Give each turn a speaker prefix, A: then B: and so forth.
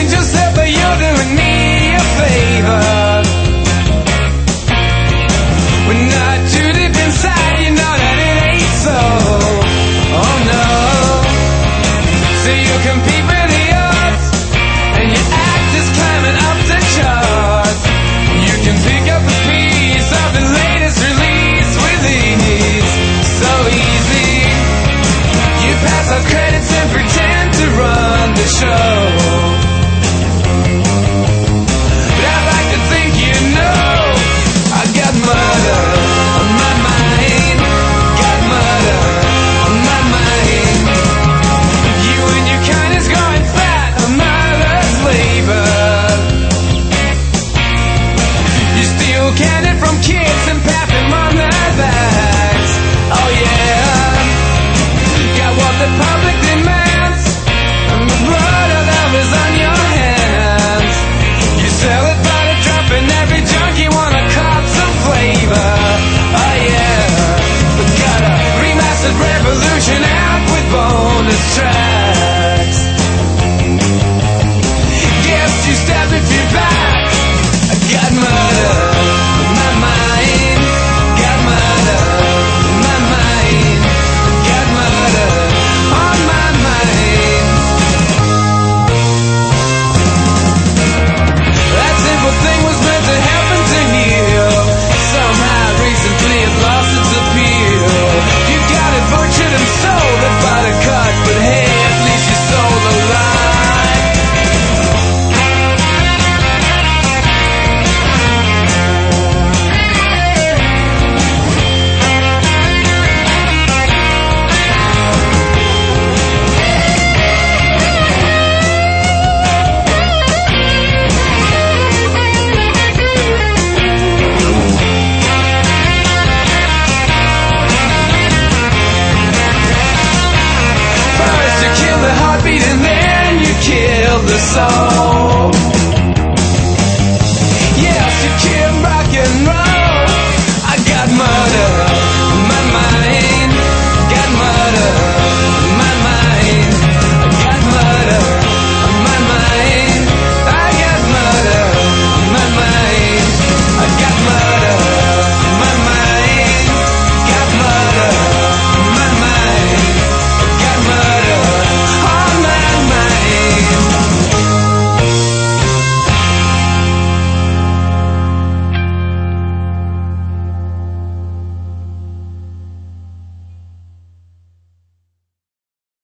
A: telling yourself that you're doing me a favor. When not too deep inside, you know that it ain't so. Oh no. So you compete with the odds, and your act is climbing up the charts. You can pick up a piece of the latest release with ease. So easy. You pass out credits and pretend to run the show. But I'd like to think you know I got murder on my mind. Got murder on my mind. You and your kind is growing fat, a mother's labor. You steal candy from kids and pat them on their backs. Oh yeah. Got what the public demands, and the blood of love is on your hands. You sell it by the drop, and every junkie wanna cop some flavor. Oh yeah. We got a remastered Revolution out with bonus tracks. Guess you stabbed me through back. I got murder in my mind. Got murder in my mind. Got murder on my mind. That simple thing was meant to happen to heal. Somehow recently it lost its appeal. You got it butchered and sold it by the cut, but hey, at least you sold a lie. First you kill the heartbeat and then you kill the soul.